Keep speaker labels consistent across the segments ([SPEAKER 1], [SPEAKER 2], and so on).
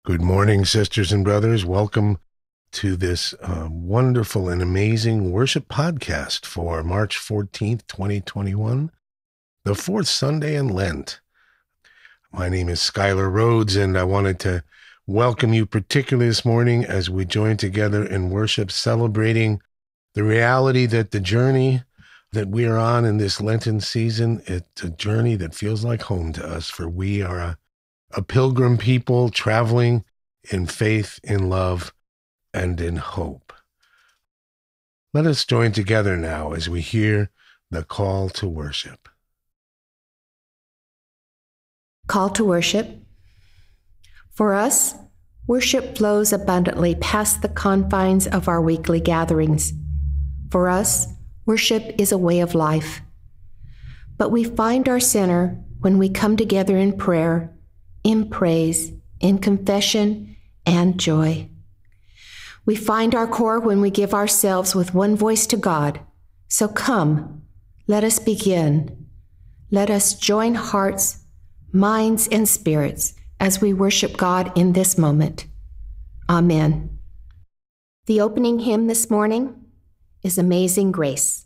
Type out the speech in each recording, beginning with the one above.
[SPEAKER 1] Good morning, sisters and brothers. Welcome to this wonderful and amazing worship podcast for March 14th, 2021, the fourth Sunday in Lent. My name is Skylar Rhodes, and I wanted to welcome you particularly this morning as we join together in worship, celebrating the reality that the journey that we are on in this Lenten season, it's a journey that feels like home to us, for we are a pilgrim people traveling in faith, in love, and in hope. Let us join together now as we hear the call to worship.
[SPEAKER 2] Call to worship. For us, worship flows abundantly past the confines of our weekly gatherings. For us, worship is a way of life. But we find our center when we come together in prayer, in praise, in confession, and joy. We find our core when we give ourselves with one voice to God. So come, let us begin. Let us join hearts, minds, and spirits as we worship God in this moment. Amen. The opening hymn this morning is Amazing Grace.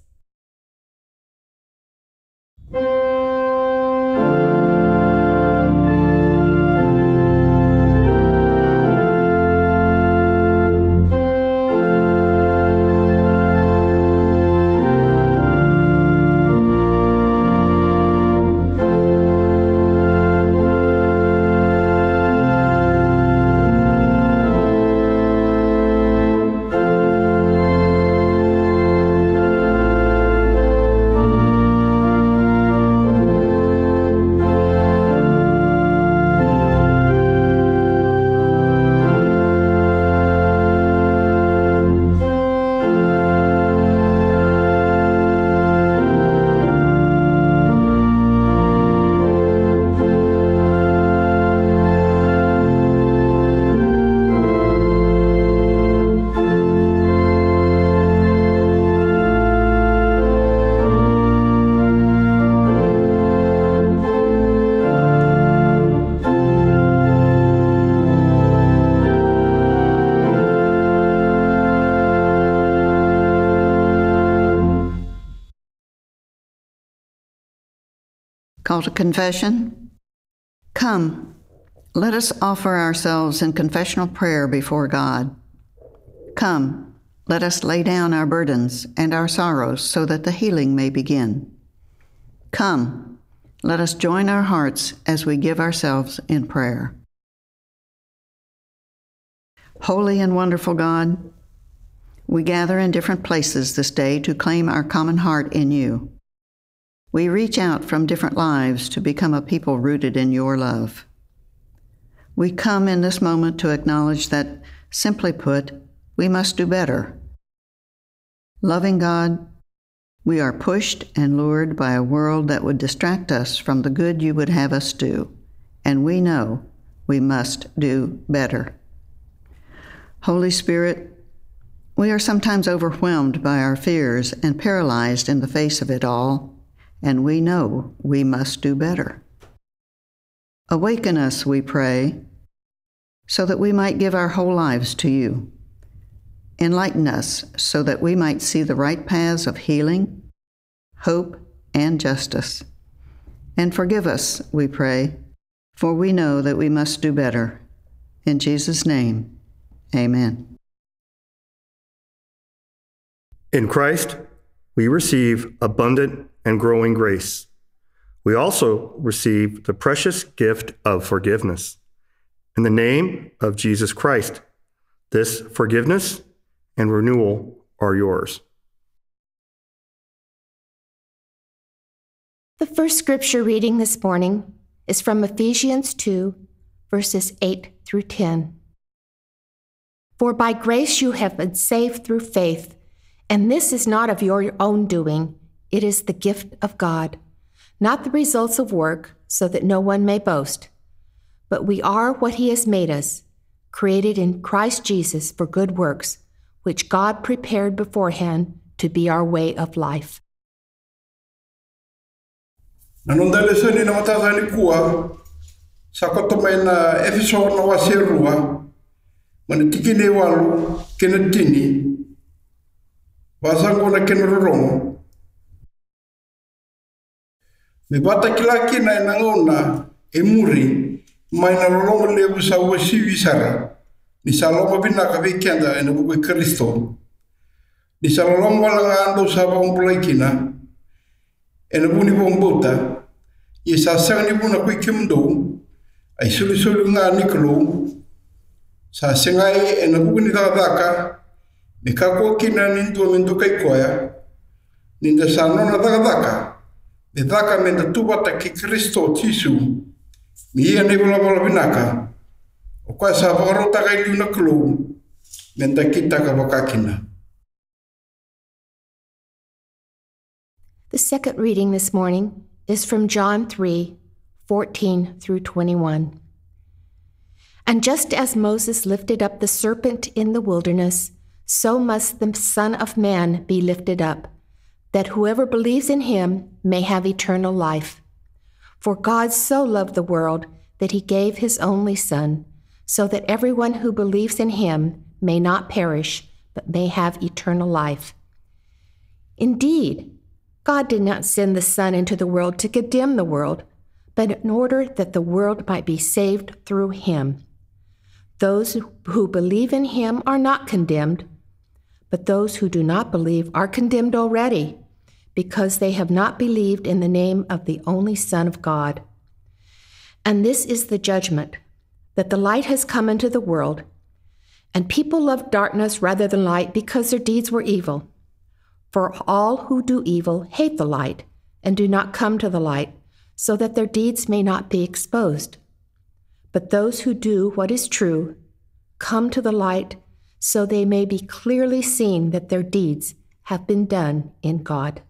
[SPEAKER 3] Call to confession. Come, let us offer ourselves in confessional prayer before God. Come, let us lay down our burdens and our sorrows so that the healing may begin. Come, let us join our hearts as we give ourselves in prayer. Holy and wonderful God, we gather in different places this day to claim our common heart in you. We reach out from different lives to become a people rooted in your love. We come in this moment to acknowledge that, simply put, we must do better. Loving God, we are pushed and lured by a world that would distract us from the good you would have us do, and we know we must do better. Holy Spirit, we are sometimes overwhelmed by our fears and paralyzed in the face of it all, and we know we must do better. Awaken us, we pray, so that we might give our whole lives to you. Enlighten us so that we might see the right paths of healing, hope, and justice. And forgive us, we pray, for we know that we must do better. In Jesus' name, amen.
[SPEAKER 4] In Christ, we receive abundant and growing grace. We also receive the precious gift of forgiveness. In the name of Jesus Christ, this forgiveness and renewal are yours.
[SPEAKER 2] The first scripture reading this morning is from Ephesians 2, verses 8 through 10. For by grace you have been saved through faith, and this is not of your own doing. It is the gift of God, not the results of work, so that no one may boast. But we are what he has made us, created in Christ Jesus for good works, which God prepared beforehand to be our way of life.
[SPEAKER 5] Nanondaleseni na matazani kuwa Sa koto mai na Efeso na wase rua, mana tikine walu, kena tini, wasango na kena rorongo. Me bata kilaki na inangona e muri, mai na rorongo lebu sa wasi visara, ni sa loma binaka vikianda ina buku Kristo. Ni sa loma wala ando sa bambulai kina, ina buni bombota, i sa sanga ni buna kui kimdo, ai sulu nga niklo, sa sengai ina buku ni takataka, me kako kina nindu mendo kai koya, ninda sa nona takataka, me taka menda tubata ki Kristo tisu, mi ia ne bola binaka, o kwa sa vakarota kai luna klo, menda kita ka wakakina.
[SPEAKER 2] The second reading this morning is from John 3:14 through 21. And just as Moses lifted up the serpent in the wilderness, so must the Son of Man be lifted up, that whoever believes in him may have eternal life. For God so loved the world that he gave his only Son, so that everyone who believes in him may not perish, but may have eternal life. Indeed, God did not send the Son into the world to condemn the world, but in order that the world might be saved through him. Those who believe in him are not condemned, but those who do not believe are condemned already, because they have not believed in the name of the only Son of God. And this is the judgment, that the light has come into the world, and people love darkness rather than light because their deeds were evil. For all who do evil hate the light and do not come to the light, so that their deeds may not be exposed. But those who do what is true come to the light, so they may be clearly seen that their deeds have been done in God.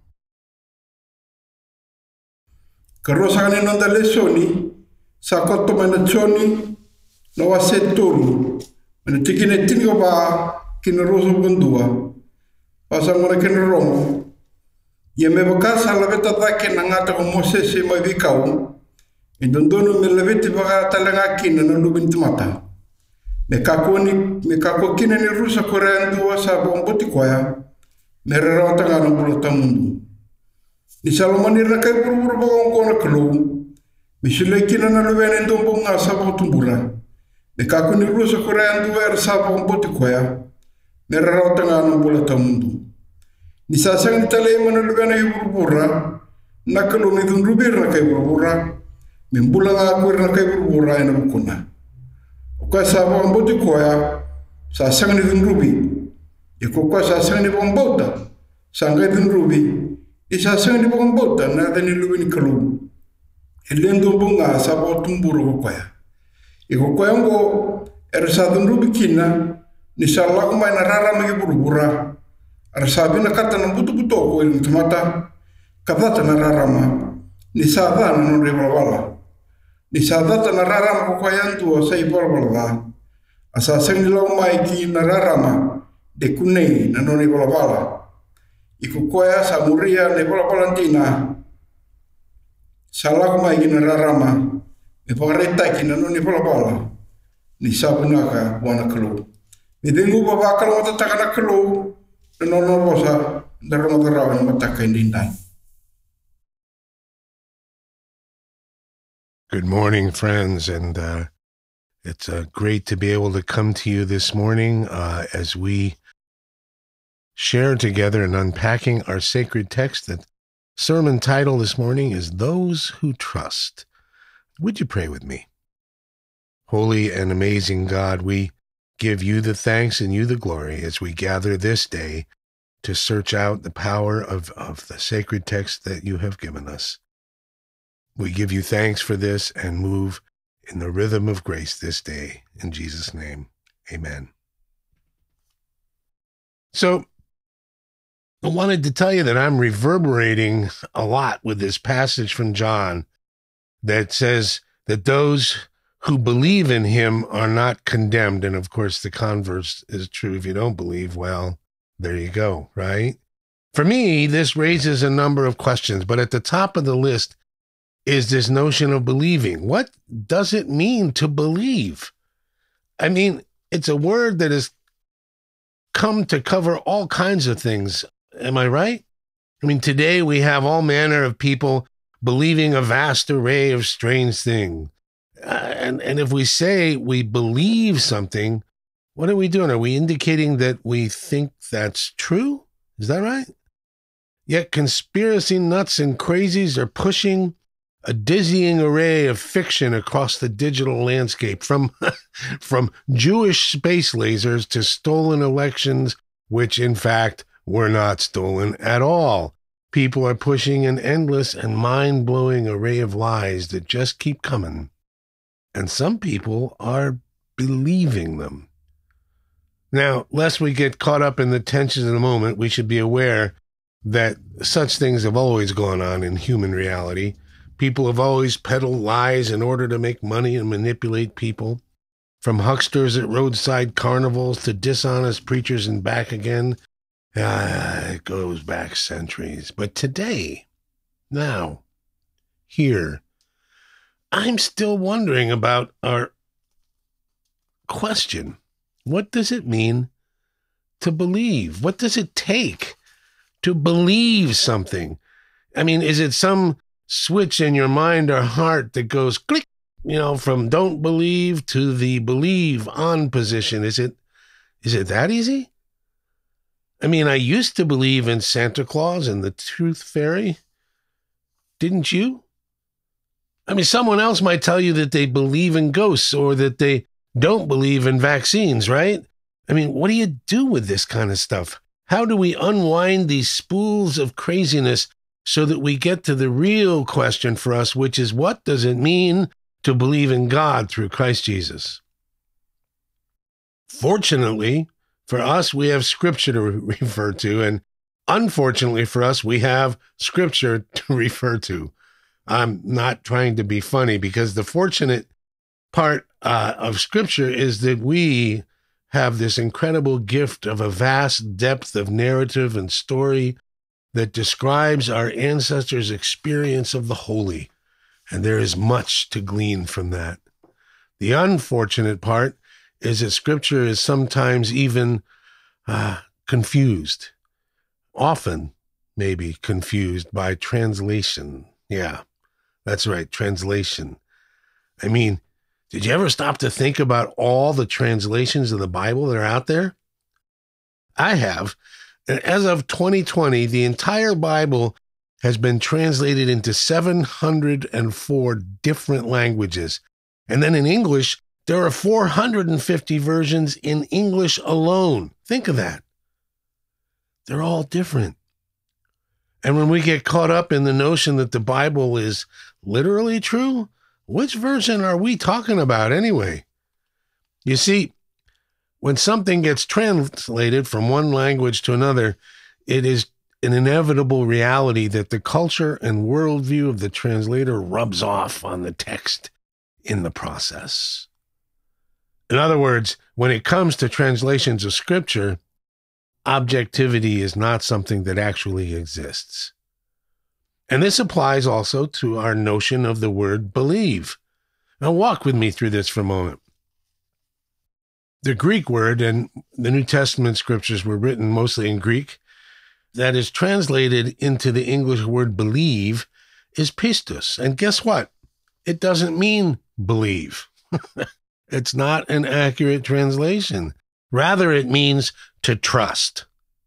[SPEAKER 5] Karosakane nonda lesoni, sa koto mana tsoni, na wase tolu, mana tikine tingo ba kina roso bundua, pasangona kina romo, ia me bakasa laveta take na ngata ko Moses e mai vikau, e dondono me laveti baka talanga kina na lubin timata. Me kako kina ni rusa korea ndua sa bomboti koya, me rerauta ngana bulota mundu. Ni salomani rakai buru bakong kona kelu, me silai kina na luwene ndombo nga sa botumbura. Me kako ni rusa korea ndua sa bomboti koya, me rerauta ngana bulota mundu. Ni sasang ni talay mo na luwene iburubura, na kelu ni dundrubir na kay burubura, me mbula nga akwir na kay burubura ina bukuna. Kwa sa bomboti koya, sasang ni dundrubi, kwa sasang ni bombota, sangay dundrubi, isasang ni bombota na dani luwini kalu. Ilendo bunga sa botumburu koya. Koya ngo ersa dundrubi kina, ni sala kumay narara magi burubura. Arsabi na kata ng buto-buto ko yung tumata, katata nararama, ni sada na nung ribalwala. Ni sadata nararama ko kayanto sa ibalwala. Asasang nila umaiki nararama, de kunay na nung ribalwala. Ikukuya sa muria na ibalwalantina. Sala kumaiki nararama, ipakarita na nung ribalwala. Ni sabunaka wana kalu. Ni dengu babakal matataka na kalu,
[SPEAKER 1] Good morning, friends, and it's great to be able to come to you this morning as we share together and unpacking our sacred text. The sermon title this morning is Those Who Trust. Would you pray with me? Holy and amazing God, we give you the thanks and you the glory as we gather this day to search out the power of the sacred text that you have given us. We give you thanks for this and move in the rhythm of grace this day. In Jesus' name, amen. So I wanted to tell you that I'm reverberating a lot with this passage from John that says that those who believe in him are not condemned. And of course, the converse is true. If you don't believe, well, there you go, right? For me, this raises a number of questions, but at the top of the list is this notion of believing. What does it mean to believe? I mean, it's a word that has come to cover all kinds of things. Am I right? I mean, today we have all manner of people believing a vast array of strange things. And if we say we believe something, what are we doing? Are we indicating that we think that's true? Is that right? Yet conspiracy nuts and crazies are pushing a dizzying array of fiction across the digital landscape, from Jewish space lasers to stolen elections, which in fact were not stolen at all. People are pushing an endless and mind-blowing array of lies that just keep coming. And some people are believing them. Now, lest we get caught up in the tensions of the moment, we should be aware that such things have always gone on in human reality. People have always peddled lies in order to make money and manipulate people. From hucksters at roadside carnivals to dishonest preachers and back again. It goes back centuries. But today, now, here, I'm still wondering about our question. What does it mean to believe? What does it take to believe something? I mean, is it some switch in your mind or heart that goes click, from don't believe to the believe on position? Is it that easy? I mean, I used to believe in Santa Claus and the Tooth Fairy. Didn't you? I mean, someone else might tell you that they believe in ghosts or that they don't believe in vaccines, right? I mean, what do you do with this kind of stuff? How do we unwind these spools of craziness so that we get to the real question for us, which is, what does it mean to believe in God through Christ Jesus? Fortunately for us, we have Scripture to refer to, and unfortunately for us, we have Scripture to refer to. I'm not trying to be funny, because the fortunate part of Scripture is that we have this incredible gift of a vast depth of narrative and story that describes our ancestors' experience of the holy, and there is much to glean from that. The unfortunate part is that Scripture is sometimes even confused, often maybe confused by translation. Yeah, that's right, translation. I mean, did you ever stop to think about all the translations of the Bible that are out there? I have. And as of 2020, the entire Bible has been translated into 704 different languages. And then in English, there are 450 versions in English alone. Think of that. They're all different. And when we get caught up in the notion that the Bible is literally true, which version are we talking about anyway? You see, when something gets translated from one language to another, it is an inevitable reality that the culture and worldview of the translator rubs off on the text in the process. In other words, when it comes to translations of Scripture, objectivity is not something that actually exists. And this applies also to our notion of the word believe. Now walk with me through this for a moment. The Greek word, and the New Testament scriptures were written mostly in Greek, that is translated into the English word believe is pistos. And guess what? It doesn't mean believe. It's not an accurate translation. Rather, it means to trust.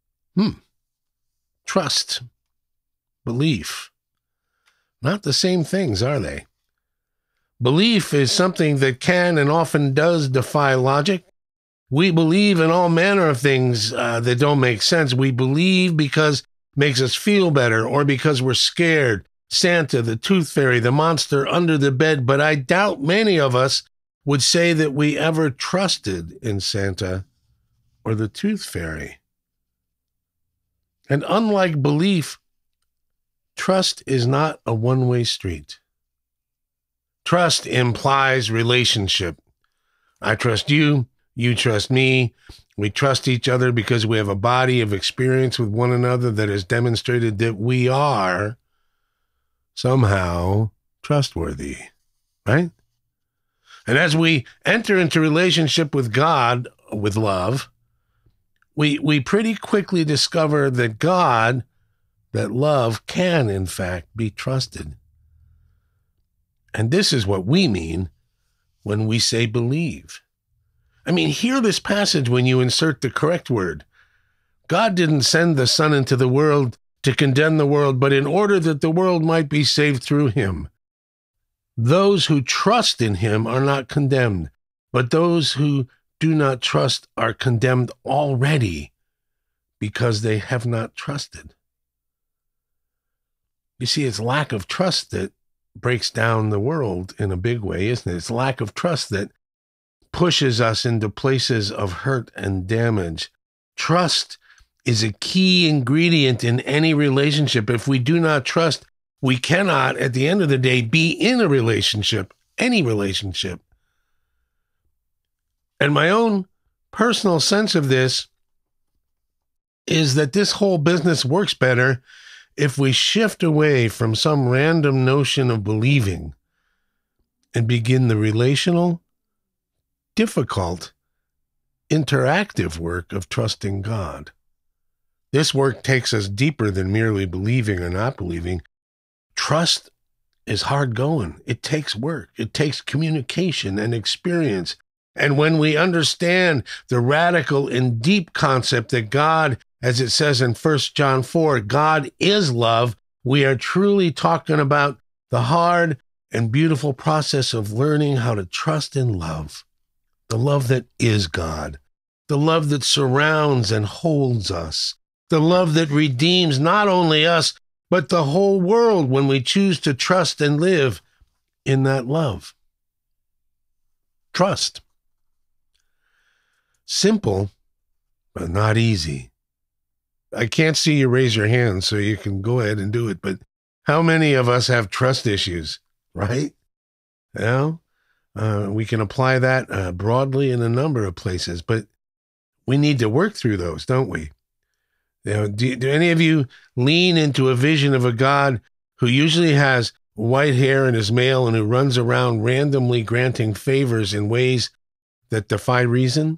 [SPEAKER 1] Trust. Belief. Not the same things, are they? Belief is something that can and often does defy logic. We believe in all manner of things that don't make sense. We believe because it makes us feel better or because we're scared. Santa, the Tooth Fairy, the monster under the bed. But I doubt many of us would say that we ever trusted in Santa or the Tooth Fairy. And unlike belief, trust is not a one-way street. Trust implies relationship. I trust you, you trust me. We trust each other because we have a body of experience with one another that has demonstrated that we are somehow trustworthy, right? And as we enter into relationship with God, with love, we pretty quickly discover that God, that love can, in fact, be trusted. And this is what we mean when we say believe. I mean, hear this passage when you insert the correct word. God didn't send the Son into the world to condemn the world, but in order that the world might be saved through him. Those who trust in him are not condemned, but those who do not trust are condemned already because they have not trusted. You see, it's lack of trust that breaks down the world in a big way, isn't it? It's lack of trust that pushes us into places of hurt and damage. Trust is a key ingredient in any relationship. If we do not trust, we cannot, at the end of the day, be in a relationship, any relationship. And my own personal sense of this is that this whole business works better if we shift away from some random notion of believing and begin the relational, difficult, interactive work of trusting God. This work takes us deeper than merely believing or not believing. Trust is hard going. It takes work. It takes communication and experience. And when we understand the radical and deep concept that God, as it says in 1 John 4, God is love, we are truly talking about the hard and beautiful process of learning how to trust in love, the love that is God, the love that surrounds and holds us, the love that redeems not only us, but the whole world when we choose to trust and live in that love. Trust. Simple, but not easy. I can't see you raise your hand, so you can go ahead and do it. But how many of us have trust issues, right? You know, we can apply that broadly in a number of places, but we need to work through those, don't we? You know, do any of you lean into a vision of a God who usually has white hair and is male and who runs around randomly granting favors in ways that defy reason?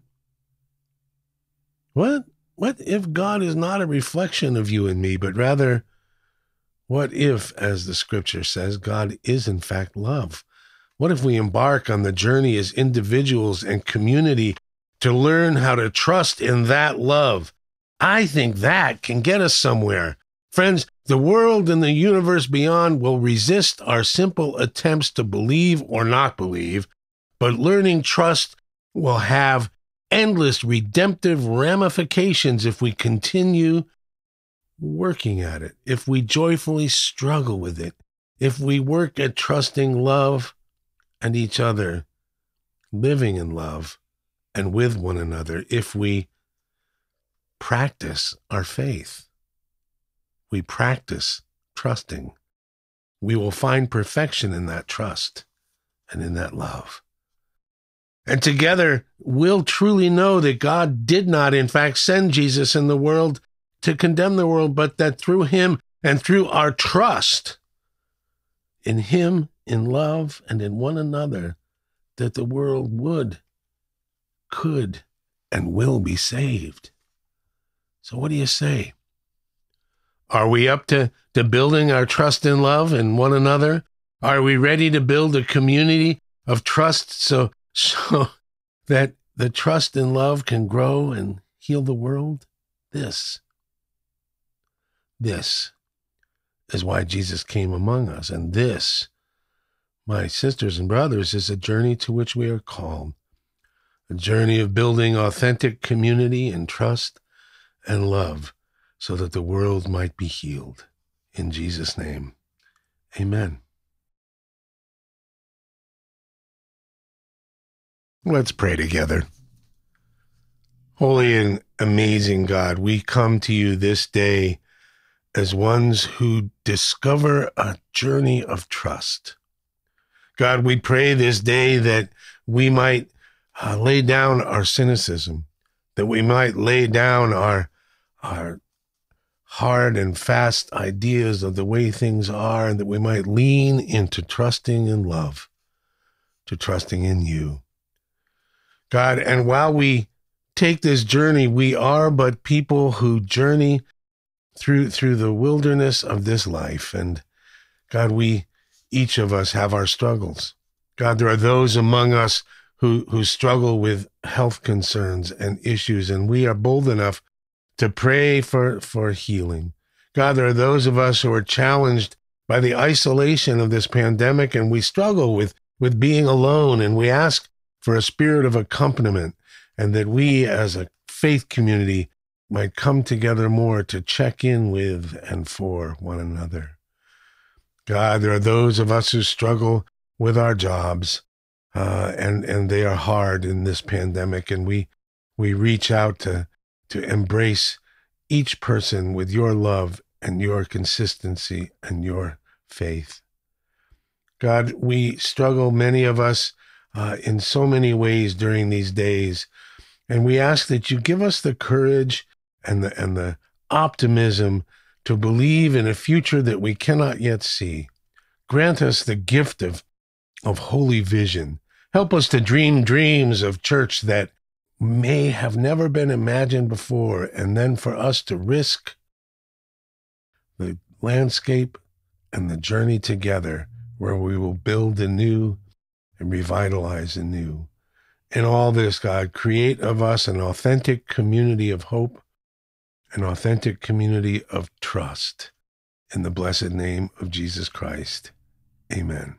[SPEAKER 1] What if God is not a reflection of you and me, but rather, what if, as the scripture says, God is in fact love? What if we embark on the journey as individuals and community to learn how to trust in that love? I think that can get us somewhere. Friends, the world and the universe beyond will resist our simple attempts to believe or not believe, but learning trust will have endless redemptive ramifications if we continue working at it, if we joyfully struggle with it, if we work at trusting love and each other, living in love and with one another, if we practice our faith. We practice trusting. We will find perfection in that trust and in that love. And together, we'll truly know that God did not, in fact, send Jesus in the world to condemn the world, but that through him and through our trust in him, in love, and in one another, that the world would, could, and will be saved. So what do you say? Are we up to building our trust in love in one another? Are we ready to build a community of trust so that the trust and love can grow and heal the world? This is why Jesus came among us. And this, my sisters and brothers, is a journey to which we are called. A journey of building authentic community and trust and love so that the world might be healed. In Jesus' name, amen. Let's pray together. Holy and amazing God, we come to you this day as ones who discover a journey of trust. God, we pray this day that we might lay down our cynicism, that we might lay down our hard and fast ideas of the way things are, and that we might lean into trusting in love, to trusting in you. God, and while we take this journey, we are but people who journey through the wilderness of this life. And God, each of us have our struggles. God, there are those among us who struggle with health concerns and issues, and we are bold enough to pray for healing. God, there are those of us who are challenged by the isolation of this pandemic, and we struggle with being alone, and we ask for a spirit of accompaniment, and that we as a faith community might come together more to check in with and for one another. God, there are those of us who struggle with our jobs, and they are hard in this pandemic, and we reach out to embrace each person with your love and your consistency and your faith. God, we struggle, many of us, in so many ways during these days, and we ask that you give us the courage and the optimism to believe in a future that we cannot yet see. Grant us the gift of holy vision. Help us to dream dreams of church that may have never been imagined before, and then for us to risk the landscape and the journey together where we will build anew and revitalize anew. In all this, God, create of us an authentic community of hope, an authentic community of trust. In the blessed name of Jesus Christ. Amen.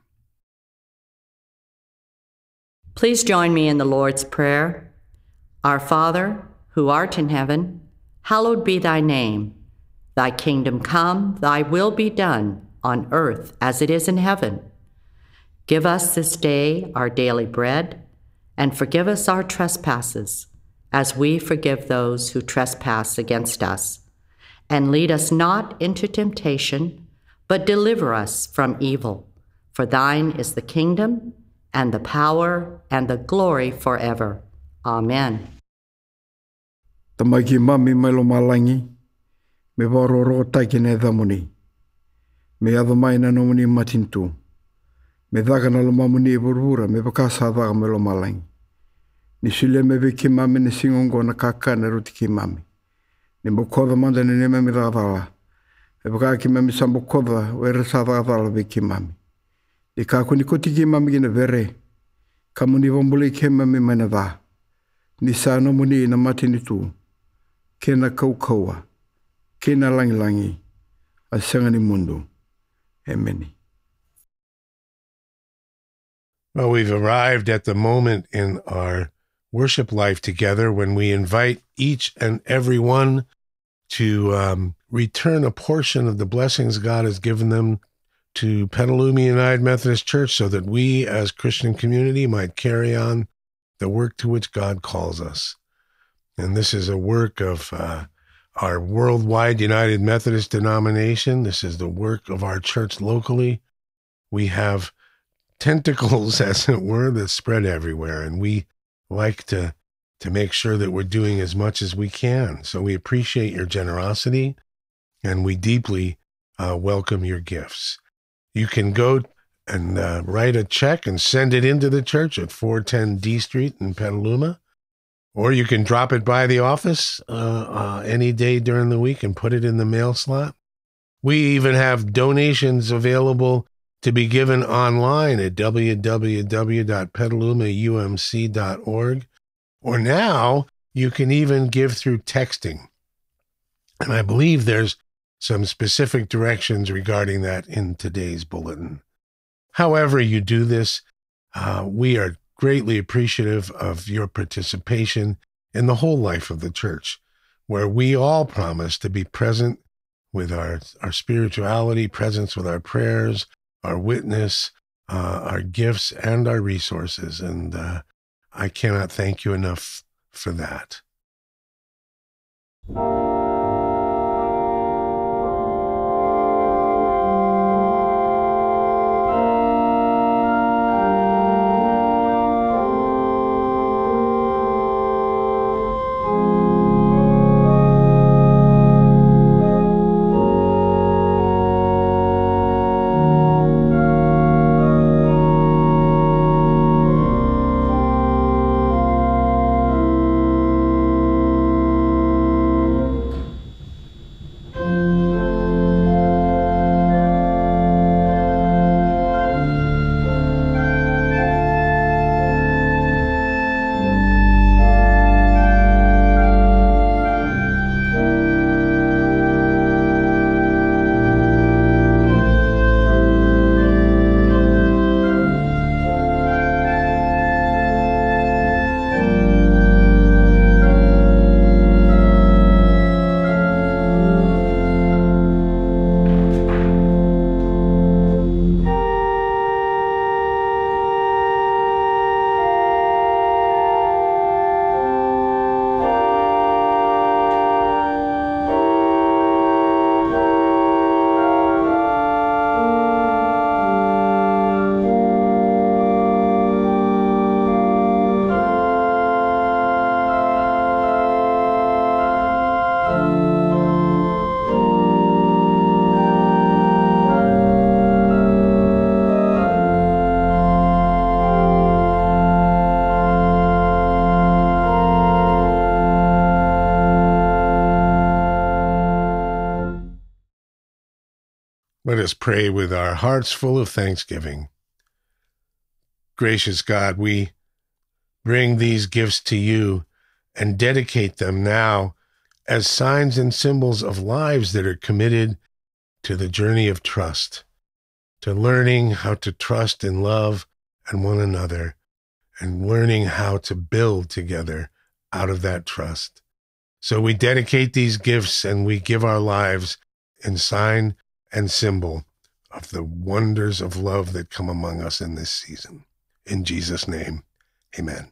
[SPEAKER 6] Please join me in the Lord's Prayer. Our Father, who art in heaven, hallowed be thy name. Thy kingdom come, thy will be done, on earth as it is in heaven. Give us this day our daily bread, and forgive us our trespasses, as we forgive those who trespass against us. And lead us not into temptation, but deliver us from evil. For thine is the kingdom, and the power, and the glory forever. Amen.
[SPEAKER 7] Tamaki mami mai lo malangi, me waroro taiki ne dhamuni. Me adhamai na nomuni matintu. Me dhaga na lo mamuni burura, me bakasa dhaga me lo malangi. Ni sile me viki mami ni singongo na kaka na rutiki mami. Ni bokodha manda ni neme me dhadhala. Me bakaki mami sambokodha, wera sa dhadhala viki mami. Ni kaku ni kotiki mami gina vere. Kamu ni vombuli ke mami mana dha. Ni sa nomuni na matini tu. Kena kaukaua. Kena langi langi. Asanga ni mundu. Amen.
[SPEAKER 1] Well, we've arrived at the moment in our worship life together when we invite each and every one to return a portion of the blessings God has given them to Petaluma United Methodist Church so that we as Christian community might carry on the work to which God calls us. And this is a work of our worldwide United Methodist denomination. This is the work of our church locally. We have tentacles, as it were, that spread everywhere, and we like to make sure that we're doing as much as we can. So we appreciate your generosity, and we deeply welcome your gifts. You can go and write a check and send it into the church at 410 D Street in Petaluma, or you can drop it by the office any day during the week and put it in the mail slot. We even have donations available to be given online at www.petalumaumc.org, or now you can even give through texting. And I believe there's some specific directions regarding that in today's bulletin. However you do this, we are greatly appreciative of your participation in the whole life of the church, where we all promise to be present with our spirituality, presence with our prayers, our witness, our gifts, and our resources. And I cannot thank you enough for that. Let us pray with our hearts full of thanksgiving. Gracious God, we bring these gifts to you and dedicate them now as signs and symbols of lives that are committed to the journey of trust, to learning how to trust and love and one another, and learning how to build together out of that trust. So we dedicate these gifts and we give our lives in sign and symbol of the wonders of love that come among us in this season. In Jesus' name, amen.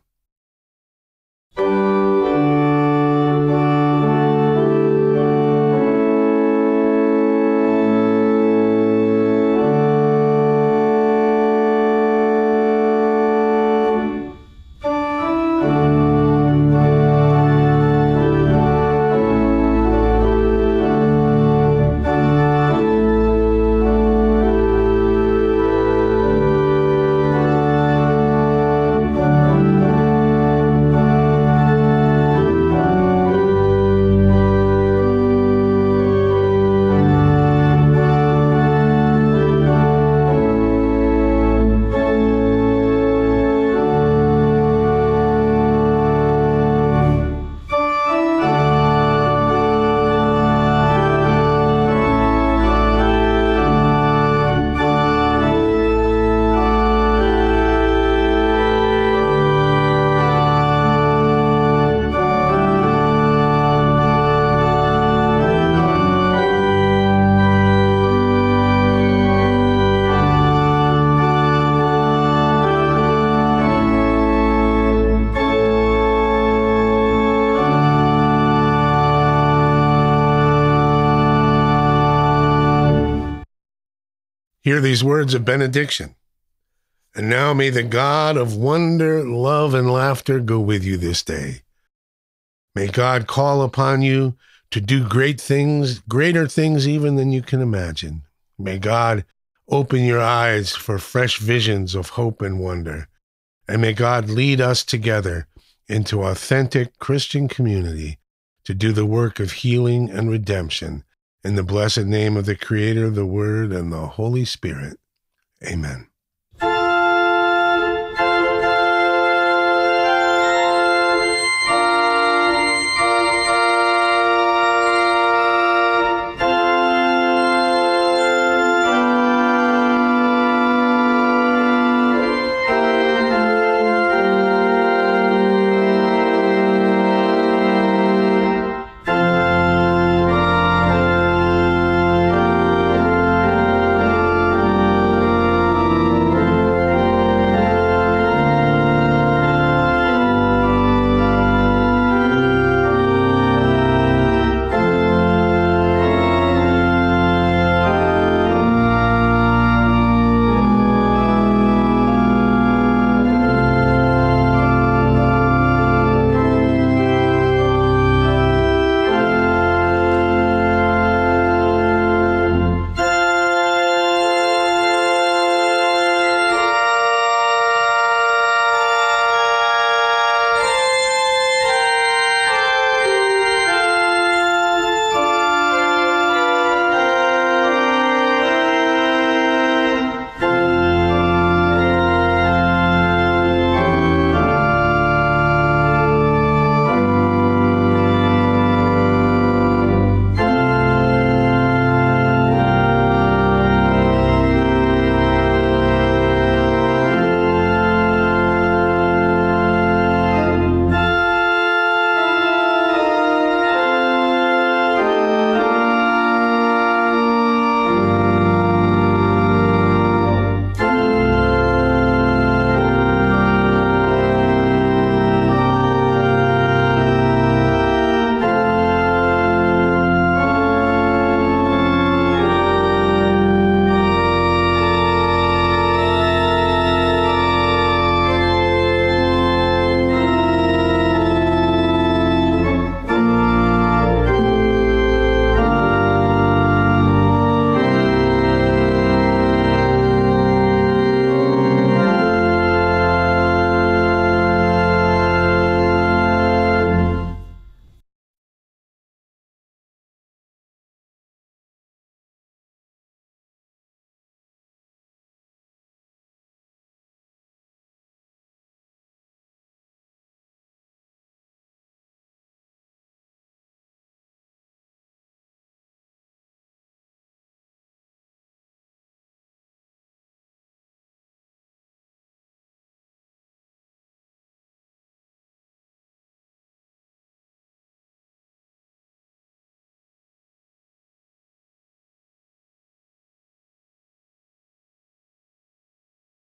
[SPEAKER 1] Hear these words of benediction. And now may the God of wonder, love, and laughter go with you this day. May God call upon you to do great things, greater things even than you can imagine. May God open your eyes for fresh visions of hope and wonder. And may God lead us together into authentic Christian community to do the work of healing and redemption. In the blessed name of the Creator, the Word, and the Holy Spirit. Amen.